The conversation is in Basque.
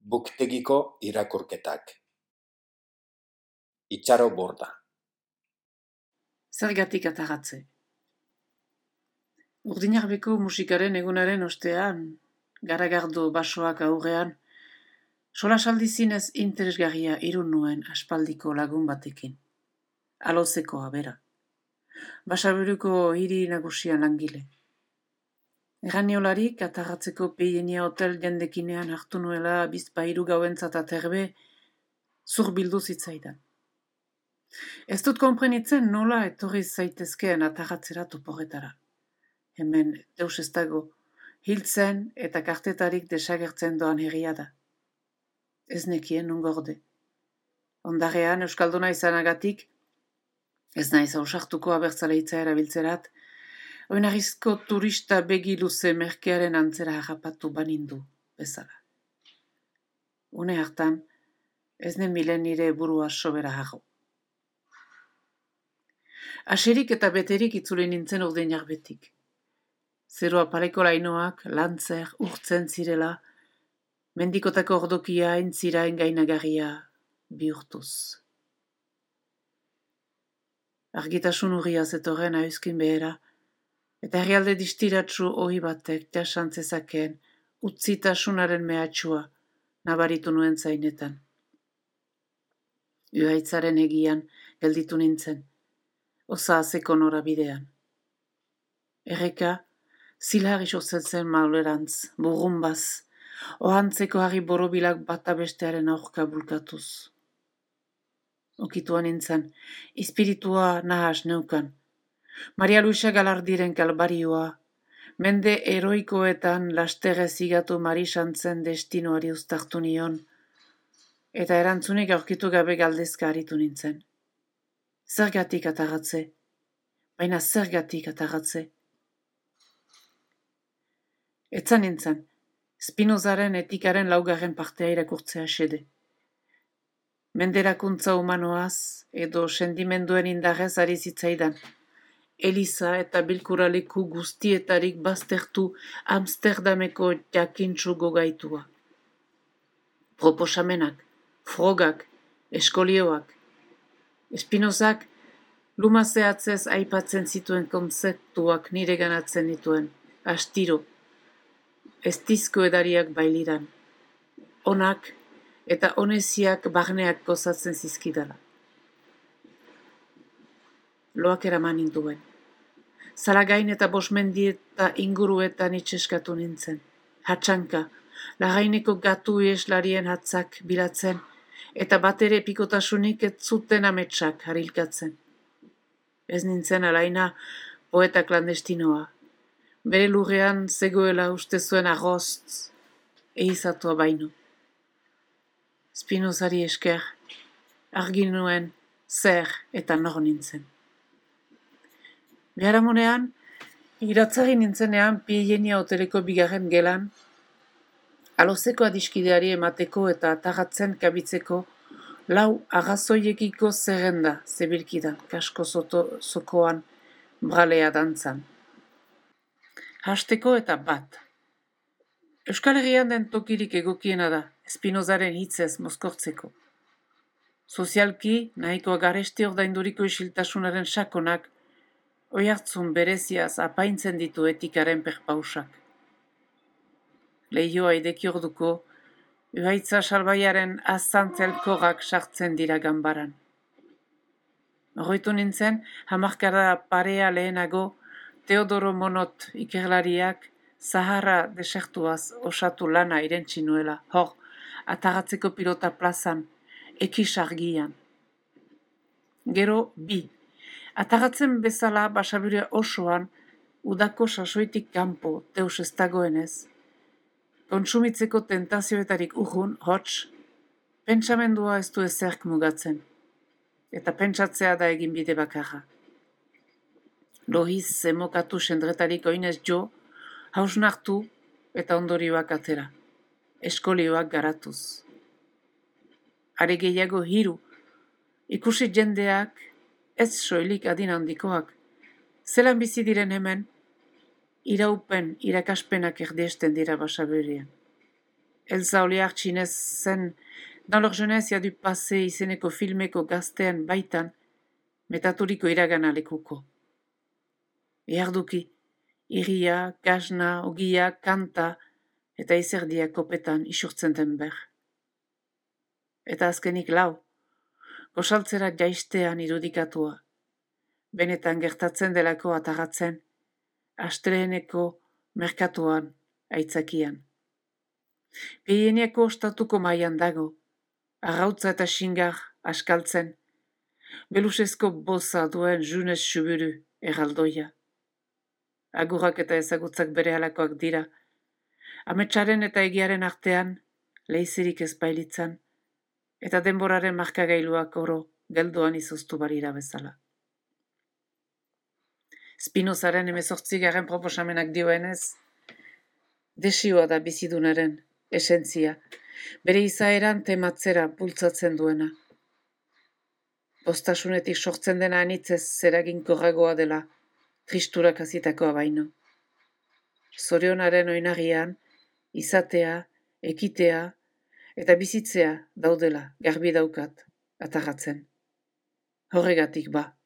Buktegiko irakurketak. Itxaro Borda. Zergatik atagatze. Urdinarbeko musikaren egunaren ostean, garagardo basoak aurrean, solasaldi zinez interesgarria irun nuen aspaldiko lagun batekin. Alozekoa bera. Basaburuko hiri nagusian langile. Erraniolarik atagatzeko peienia hotel jendekinean hartu nuela bizpairu gauentzat aterbe, zurbildu zitzaidan. Ez dut konprenitzen nola etorri zaitezkeen atagatzera toporretara. Hemen deus ez dago, hiltzen eta kartetarik desagertzen doan herria da. Ez nekien non gorde. Ondarean euskalduna izanagatik, ez naiz ausartuko abertzaleitza erabiltzerat, oinarrizko turista begi luze merkearen antzera harrapatu banindu bezala. Une hartan, ez nemilen nire burua sobera hago. Aserik eta beterik itzuli nintzen Urdinarbetik. Zerua pareko lainoak, lantzer, urtzen zirela, mendikotako ordokia entzirain gainagarria bihurtuz. Argitasun urria zetorren ahuzkin behera, eta herrialde distiratsu ohi batek jasantzezakeen utzitasunaren mehatxua nabaritu nuen zainetan. Uhaitzaren egian gelditu nintzen, osa azeko norabidean. Erreka, zilharri sozetzen maulerantz, burrumbaz, ohantzeko harri borobilak bata bestearen aurka bulkatuz. Okituan nintzen, espiritua nahas neukan. Maria Luisa Galardiren kalbarioa, mende heroikoetan lasterrez igatu marisantzen destinoari uztartu nion, eta erantzunik aurkitu gabe galdezka aritu nintzen. Zergatik atagatze, baina zergatik atagatze. Etzan nintzen, Spinozaren etikaren laugarren partea irakurtzea xede. Menderakuntza humanoaz edo sendimenduen indarrez ari zitzaidan. Eliza eta bilkuraleku guztietarik baztertu Amsterdameko jakintsu gogaitua. Proposamenak, frogak, eskolioak. Spinozak lumazeatzez aipatzen zituen kontzeptuak nire ganatzen dituen, astiro. Estizko edariak bailiran. Onak eta oneziak barneak gozatzen zizkidala. Loak eraman ninduen. Zalagain eta bosmendieta inguruetan itxeskatu nintzen. Hatsanka, lagaineko gatu ieslarien hatzak bilatzen, eta batere epikotasunik ez zuten ametsak harilkatzen. Ez nintzen alaina poeta klandestinoa. Bere lurrean zegoela uste zuen arroztz, eizatua baino. Spinozari esker, argi nuen zer eta nor nintzen. Biharamunean, iratzari nintzenean Pieienia hoteleko bigarren gelan, alozeko adiskideari emateko eta atagatzen kabitzeko lau arrazoiekiko zerrenda zebilkidan kasko zokoan bralea dantzan. Hasteko eta bat. Euskal Herrian den tokirik egokiena da, Spinozaren hitzez mozkortzeko. Sozialki, nahiko garesti ordainduriko isiltasunaren sakonak, oihartzun bereziaz apaintzen ditu etikaren perpausak. Lehioa ideki orduko, uhaitza salbaiaren azantzelkorrak sartzen dira ganbaran. Horroitu nintzen, hamarkada parea lehenago, Teodoro Monot ikerlariak Sahara desertuaz osatu lana irentsi nuela, hor, atagatzeko pilota plazan, ekisargian. Gero, bi. Atagatzen bezala basabure osoan, udako sasoitik kanpo deus ez dagoenez. Kontsumitzeko tentazioetarik urrun, hots, pentsamendua ez du ezerk mugatzen. Eta pentsatzea da egin bide bakarra. Lohiz zemokatu sendretarik oinez jo, hausnartu eta ondorioak atera. Eskolioak garatuz. Are gehiago hiru, ikusi jendeak, ez soilik adin handikoak, zelan bizi diren hemen, iraupen irakaspenak erdiesten dira Basaberean. Elsa Oliartxinez zen Dans leur jeunesse y a du passé izeneko filmeko gaztean baitan metaturiko iragana lekuko. Iarduki, iria, gasna, ogia, kanta eta izerdia kopetan isurtzen den ber. Eta azkenik lau, gosaltzera jaistean irudikatua, benetan gertatzen delako atagatzen, asteleheneko merkatuan aitzakian. Pieniako ostatuko mailan dago, arrautza eta xingar askaltzen, belusezko boza duen junez suburu erraldoia. Agurak eta ezagutzak bere halakoak dira, ametsaren eta egiaren artean, leizerik ezpailitzan, eta denboraren markagailuak oro geldoan izoztu barira bezala. Spinozaren 18. proposamenak dioenez, desioa da bizidunaren esentzia, bere izaeran tematzera bultzatzen duena. Postasunetik sortzen dena anitzez zeraginkorragoa dela, tristurak azitakoa baino. Zorionaren oinarrian, izatea, ekitea, eta bizitzea daudela garbi daukat, atagatzen. Horregatik ba.